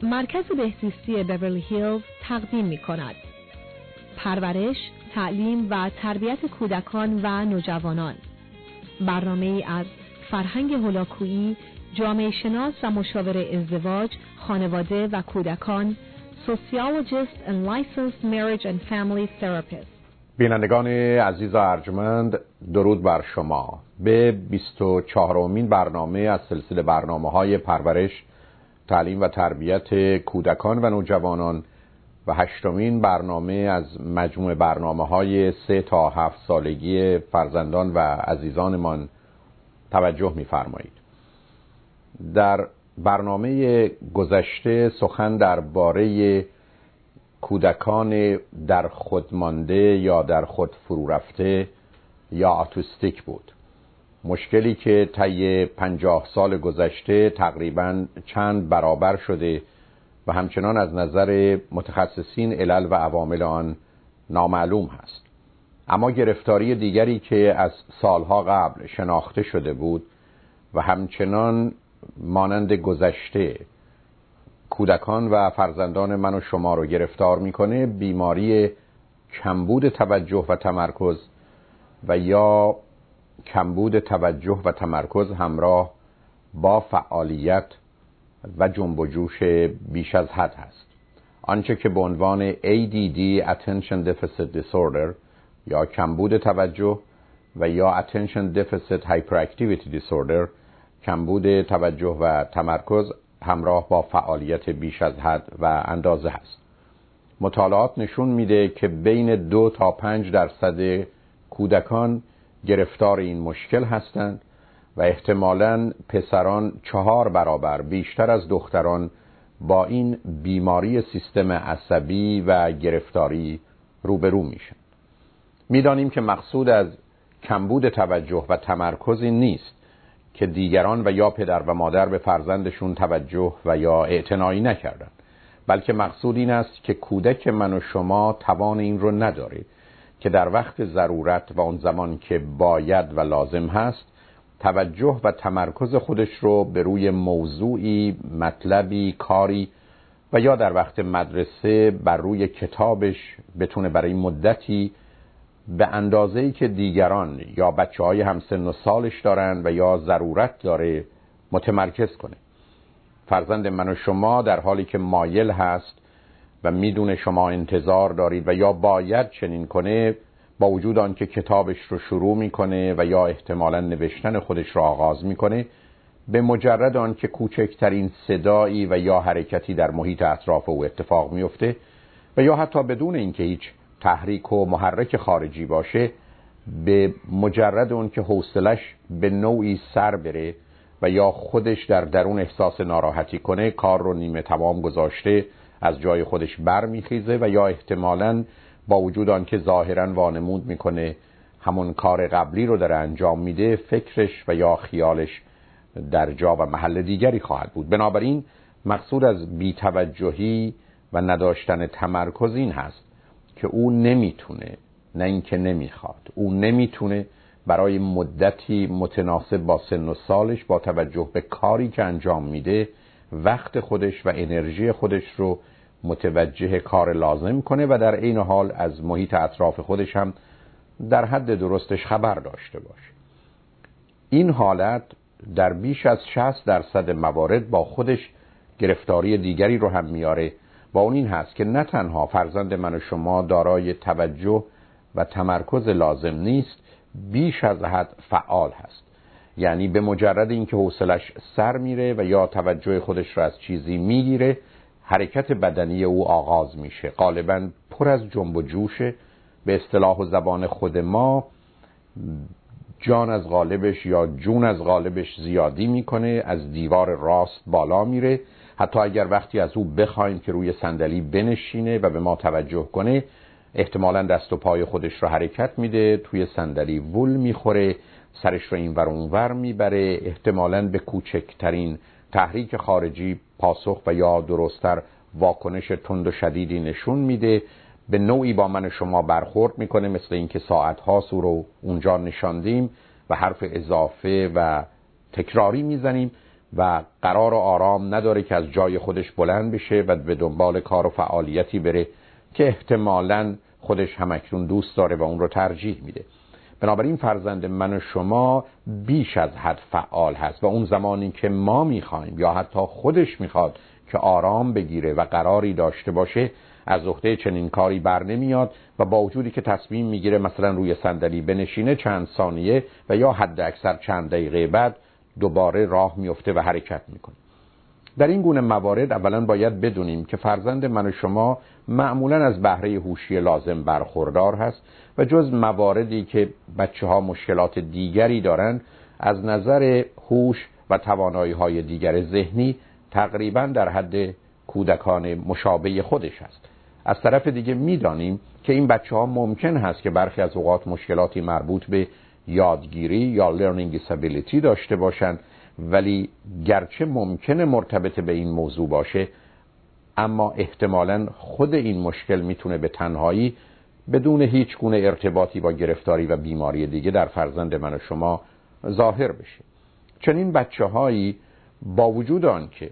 مرکز بهزیستی بیورلی هیلز تقدیم می کند پرورش، تعلیم و تربیت کودکان و نوجوانان. برنامه‌ای از فرهنگ هولاکویی، جامعه شناس و مشاور ازدواج، خانواده و کودکان، Sociologist and Licensed Marriage and Family Therapist. بینندگان عزیز و ارجمند، درود بر شما. به 24مین برنامه از سلسله برنامه‌های پرورش، تعلیم و تربیت کودکان و نوجوانان و 8مین برنامه از مجموع برنامه‌های 3 تا 7 سالگی فرزندان و عزیزانمان توجه می‌فرمایید. در برنامه گذشته سخن درباره کودکان در خود مانده یا در خود فرو رفته یا اتوستیک بود. مشکلی که طی 50 سال گذشته تقریباً چند برابر شده و همچنان از نظر متخصصین علل و عوامل آن نامعلوم هست. اما گرفتاری دیگری که از سالها قبل شناخته شده بود و همچنان مانند گذشته کودکان و فرزندان من و شما رو گرفتار میکنه، بیماری کمبود توجه و تمرکز و یا کمبود توجه و تمرکز همراه با فعالیت و جنب و جوش بیش از حد هست. آنچه که به عنوان ADD Attention Deficit Disorder یا کمبود توجه و یا Attention Deficit Hyperactivity Disorder، کمبود توجه و تمرکز همراه با فعالیت بیش از حد و اندازه هست. مطالعات نشون میده که بین 2 تا 5% کودکان گرفتار این مشکل هستند و احتمالاً پسران 4 برابر بیشتر از دختران با این بیماری سیستم عصبی و گرفتاری روبرو میشن. میدانیم که مقصود از کمبود توجه و تمرکزی نیست که دیگران و یا پدر و مادر به فرزندشون توجه و یا اعتنایی نکردن، بلکه مقصود این است که کودک من و شما توان این رو نداره که در وقت ضرورت و اون زمان که باید و لازم هست توجه و تمرکز خودش رو به روی موضوعی، مطلبی، کاری و یا در وقت مدرسه بر روی کتابش بتونه برای مدتی به اندازه‌ای که دیگران یا بچه‌های همسن و سالش دارن و یا ضرورت داره متمرکز کنه. فرزند من و شما در حالی که مایل هست و میدونه شما انتظار دارید و یا باید چنین کنه، با وجود آن که کتابش رو شروع میکنه و یا احتمالاً نوشتن خودش رو آغاز میکنه، به مجرد آن که کوچکترین صدایی و یا حرکتی در محیط اطراف او اتفاق میفته و یا حتی بدون اینکه هیچ تحریک و محرک خارجی باشه، به مجرد اون که حوصلش به نوعی سر بره و یا خودش در درون احساس ناراحتی کنه، کار رو نیمه تمام گذاشته از جای خودش برمیخیزه و یا احتمالاً با وجود آن که ظاهراً وانمود میکنه همون کار قبلی رو داره انجام میده، فکرش و یا خیالش در جا و محل دیگری خواهد بود. بنابراین مقصود از بی‌توجهی و نداشتن تمرکز این هست که او نمیتونه، نه اینکه نمیخواد، او نمیتونه برای مدتی متناسب با سن و سالش با توجه به کاری که انجام میده وقت خودش و انرژی خودش رو متوجه کار لازم کنه و در این حال از محیط اطراف خودش هم در حد درستش خبر داشته باشه. این حالت در بیش از 60% موارد با خودش گرفتاری دیگری رو هم میاره، با اون این هست که نه تنها فرزند من و شما دارای توجه و تمرکز لازم نیست، بیش از حد فعال هست. یعنی به مجرد اینکه حوصلش سر میره و یا توجه خودش رو از چیزی میگیره، حرکت بدنی او آغاز میشه، غالباً پر از جنب و جوشه. به اصطلاح و زبان خود ما جان از غالبش یا جون از غالبش زیادی میکنه، از دیوار راست بالا میره. حتی اگر وقتی از او بخوایم که روی صندلی بنشینه و به ما توجه کنه، احتمالاً دست و پای خودش رو حرکت میده، توی صندلی وول میخوره، سرش رو این ور اون ور میبره، احتمالاً به کوچکترین تحریک خارجی پاسخ و یا درست‌تر واکنش تند و شدیدی نشون میده، به نوعی با من و شما برخورد میکنه، مثل اینکه ساعت‌ها سو رو اونجا نشاندیم و حرف اضافه و تکراری میزنیم و قرار و آرام نداره که از جای خودش بلند بشه و به دنبال کار و فعالیتی بره که احتمالاً خودش همکنون دوست داره و اون رو ترجیح میده. بنابراین فرزند من و شما بیش از حد فعال هست و اون زمانی که ما میخوایم یا حتی خودش میخواد که آرام بگیره و قراری داشته باشه از عهده چنین کاری بر نمیاد و با وجودی که تصمیم میگیره مثلا روی صندلی بنشینه چند ثانیه و یا حد اکثر چند دقیقه بعد دوباره راه میفته و حرکت میکنه. در این گونه موارد اولا باید بدونیم که فرزند من و شما معمولا از بهره هوشی لازم برخوردار هست و جز مواردی که بچه‌ها مشکلات دیگری دارن از نظر هوش و توانایی‌های دیگر ذهنی تقریبا در حد کودکان مشابه خودش است. از طرف دیگه میدانیم که این بچه‌ها ممکن هست که برخی از اوقات مشکلاتی مربوط به یادگیری یا learning disability داشته باشند، ولی گرچه ممکنه مرتبط به این موضوع باشه اما احتمالاً خود این مشکل میتونه به تنهایی بدون هیچ گونه ارتباطی با گرفتاری و بیماری دیگه در فرزند من و شما ظاهر بشه. چنین بچه‌هایی با وجود آن که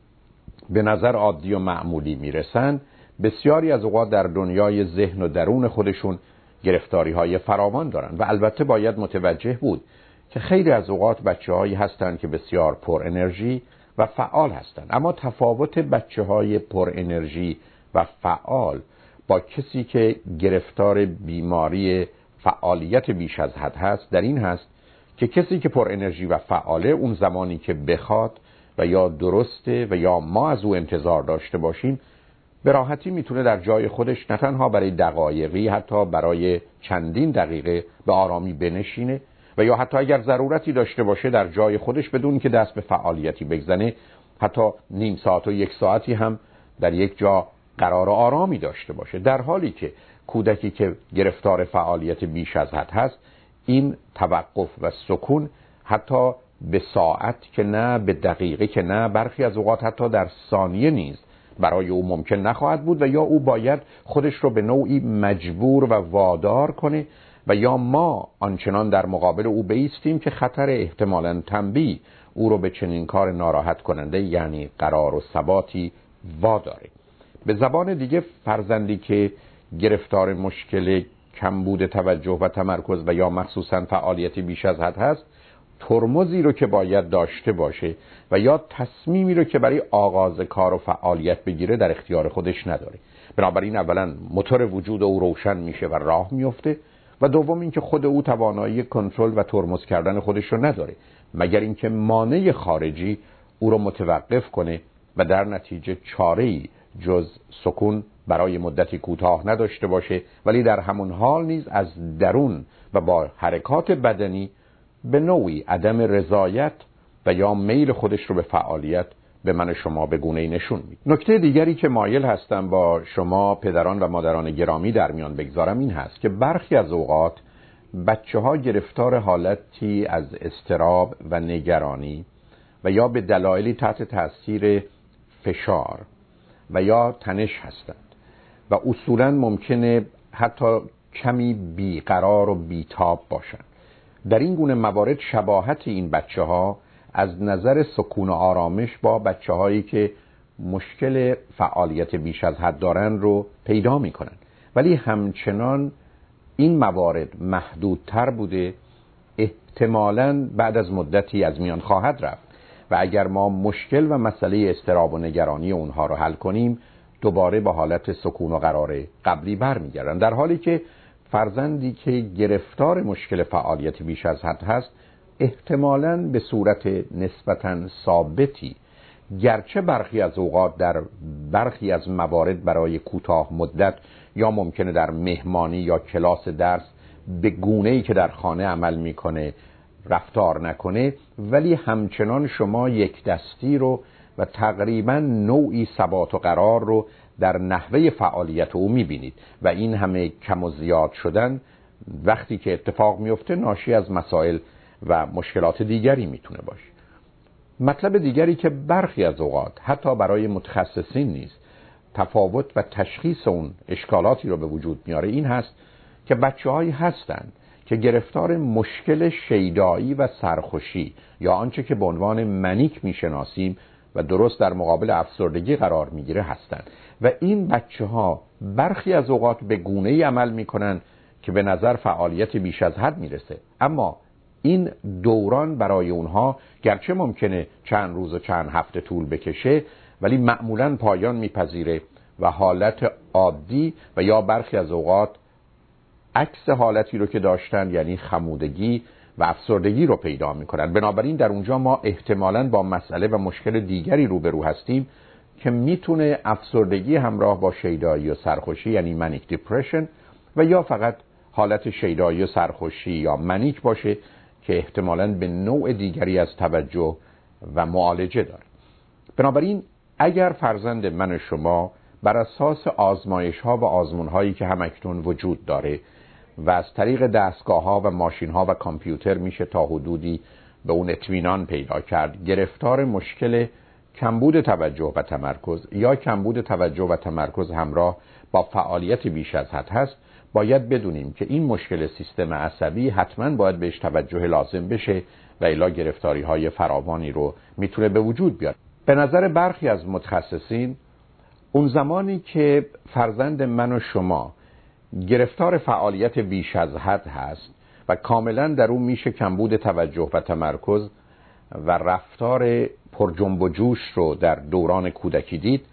به نظر عادی و معمولی میرسن بسیاری از اوقات در دنیای ذهن و درون خودشون گرفتاری‌های فراوان دارن و البته باید متوجه بود که خیلی از اوقات بچه‌هایی هستند که بسیار پر انرژی و فعال هستند، اما تفاوت بچه‌های پر انرژی و فعال با کسی که گرفتار بیماری فعالیت بیش از حد هست در این هست که کسی که پر انرژی و فعاله اون زمانی که بخواد و یا درسته و یا ما از او انتظار داشته باشیم به راحتی میتونه در جای خودش نه تنها برای دقایقی حتی برای چندین دقیقه به آرامی بنشینه و یا حتی اگر ضرورتی داشته باشه در جای خودش بدون که دست به فعالیتی بزنه حتی نیم ساعت و یک ساعتی هم در یک جا قرار آرامی داشته باشه، در حالی که کودکی که گرفتار فعالیت بیش از حد هست این توقف و سکون حتی به ساعت که نه، به دقیقه که نه، برخی از اوقات حتی در ثانیه نیز برای او ممکن نخواهد بود و یا او باید خودش رو به نوعی مجبور و وادار کنه و یا ما آنچنان در مقابل او بایستیم که خطر احتمالاً تنبیه او رو به چنین کار ناراحت کننده یعنی قرار و ثباتی واداره. به زبان دیگه فرزندی که گرفتار مشکل کمبود توجه و تمرکز و یا مخصوصاً فعالیت بیش از حد هست ترمزی رو که باید داشته باشه و یا تصمیمی رو که برای آغاز کار و فعالیت بگیره در اختیار خودش نداره. بنابراین اولا موتور وجود او روشن میشه و راه میفته و دوم اینکه خود او توانایی کنترل و ترمز کردن خودش رو نداره مگر اینکه مانع خارجی او رو متوقف کنه و در نتیجه چاره‌ای جز سکون برای مدتی کوتاه نداشته باشه، ولی در همون حال نیز از درون و با حرکات بدنی به نوعی عدم رضایت و یا میل خودش رو به فعالیت به من شما به گونه‌ای نشون میده. نکته دیگری که مایل هستم با شما پدران و مادران گرامی در میان بگذارم این هست که برخی از اوقات بچه‌ها گرفتار حالتی از اضطراب و نگرانی و یا به دلایلی تحت تاثیر فشار و یا تنش هستند و اصولاً ممکنه حتی کمی بیقرار و بیتاب باشند. در این گونه موارد شباهت این بچه‌ها از نظر سکون و آرامش با بچه‌هایی که مشکل فعالیت بیش از حد دارن رو پیدا می‌کنن، ولی همچنان این موارد محدودتر بوده، احتمالاً بعد از مدتی از میان خواهد رفت و اگر ما مشکل و مسئله اضطراب و نگرانی اونها رو حل کنیم دوباره به حالت سکون و قرار قبلی برمیگردن، در حالی که فرزندی که گرفتار مشکل فعالیت بیش از حد هست احتمالاً به صورت نسبتاً ثابتی گرچه برخی از اوقات در برخی از موارد برای کوتاه مدت یا ممکنه در مهمانی یا کلاس درس به گونه‌ای که در خانه عمل میکنه رفتار نکنه، ولی همچنان شما یک دستی رو و تقریباً نوعی ثبات و قرار رو در نحوه فعالیت او میبینید و این همه کم و زیاد شدن وقتی که اتفاق میفته ناشی از مسائل و مشکلات دیگری میتونه باشه. مطلب دیگری که برخی از اوقات حتی برای متخصصین نیست تفاوت و تشخیص اون اشکالاتی رو به وجود میاره این هست که بچه‌هایی هستن که گرفتار مشکل شیدایی و سرخوشی یا آنچه که به عنوان منیک میشناسیم و درست در مقابل افسردگی قرار میگیره هستند و این بچه‌ها برخی از اوقات به گونه‌ای عمل میکنن که به نظر فعالیت بیش از حد میرسه، اما این دوران برای اونها گرچه ممکنه چند روز و چند هفته طول بکشه ولی معمولاً پایان میپذیره و حالت عادی و یا برخی از اوقات عکس حالتی رو که داشتن یعنی خمودگی و افسردگی رو پیدا میکنن. بنابراین در اونجا ما احتمالاً با مسئله و مشکل دیگری روبرو هستیم که میتونه افسردگی همراه با شیدایی و سرخوشی یعنی منیک دیپرشن و یا فقط حالت شیدایی و سرخوشی یا منیک باشه که احتمالاً به نوع دیگری از توجه و معالجه داره. بنابراین اگر فرزند من و شما بر اساس آزمایش ها و آزمون هایی که همکنون وجود داره و از طریق دستگاه ها و ماشین ها و کامپیوتر میشه تا حدودی به اون اطمینان پیدا کرد گرفتار مشکل کمبود توجه و تمرکز یا کمبود توجه و تمرکز همراه با فعالیت بیش از حد هست، باید بدونیم که این مشکل سیستم عصبی حتما باید بهش توجه لازم بشه و الا گرفتاری های فراوانی رو میتونه به وجود بیاره. به نظر برخی از متخصصین اون زمانی که فرزند من و شما گرفتار فعالیت بیش از حد هست و کاملا در اون میشه کمبود توجه و تمرکز و رفتار پر جنب و جوش رو در دوران کودکی دید،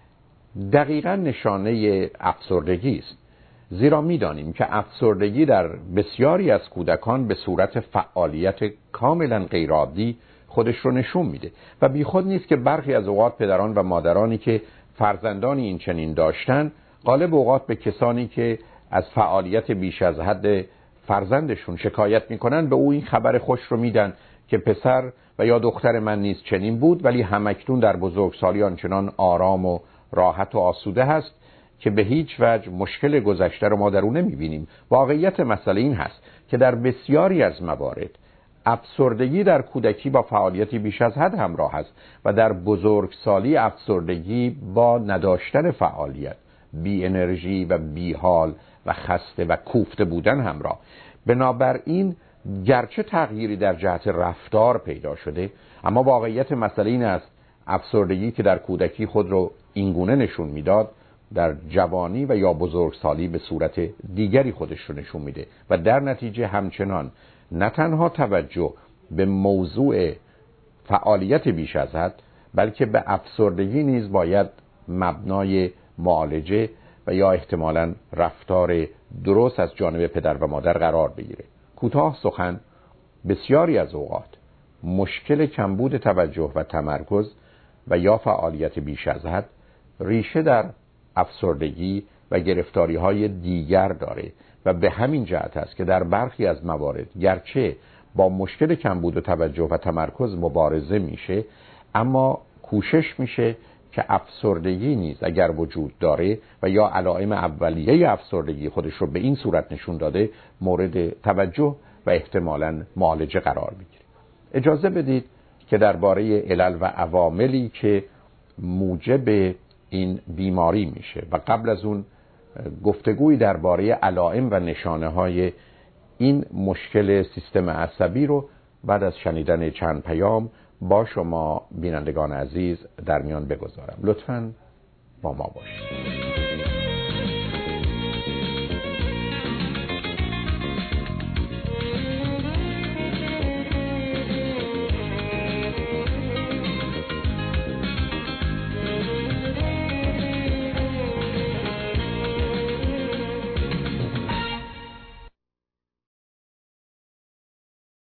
دقیقا نشانه افسردگی است. زیرا میدانیم که افسردگی در بسیاری از کودکان به صورت فعالیت کاملا غیرعادی خودش رو نشون میده و بیخود نیست که برخی از اوقات پدران و مادرانی که فرزندانی این چنین داشتن غالب اوقات به کسانی که از فعالیت بیش از حد فرزندشون شکایت میکنن به او این خبر خوش رو میدن که پسر و یا دختر من نیز چنین بود ولی همکنون در بزرگسالی آنچنان آرام و راحت و آسوده هست که به هیچ وجه مشکل گذشته رو ما در اون نمیبینیم. واقعیت مسئله این هست که در بسیاری از موارد افسردگی در کودکی با فعالیتی بیش از حد همراه است و در بزرگسالی افسردگی با نداشتن فعالیت، بی انرژی و بی حال و خسته و کوفته بودن همراه. بنابراین گرچه تغییری در جهت رفتار پیدا شده، اما واقعیت مسئله این است افسردگی که در کودکی خود رو اینگونه نشون میداد در جوانی و یا بزرگسالی به صورت دیگری خودش رو نشون میده و در نتیجه همچنان نه تنها توجه به موضوع فعالیت بیش از حد بلکه به افسردگی نیز باید مبنای معالجه و یا احتمالاً رفتار درست از جانب پدر و مادر قرار بگیره. کوتاه سخن، بسیاری از اوقات مشکل کمبود توجه و تمرکز و یا فعالیت بیش از حد ریشه در افسردگی و گرفتاری های دیگر داره و به همین جهت است که در برخی از موارد گرچه با مشکل کمبود توجه و تمرکز مبارزه میشه، اما کوشش میشه که افسردگی نیز اگر وجود داره و یا علائم اولیه افسردگی خودش رو به این صورت نشون داده مورد توجه و احتمالاً معالجه قرار بگیره. اجازه بدید که درباره علل و عواملی که موجب این بیماری میشه و قبل از اون گفتگوی درباره علائم و نشانه های این مشکل سیستم عصبی رو بعد از شنیدن چند پیام با شما بینندگان عزیز در میان بگذارم. لطفاً با ما باشید.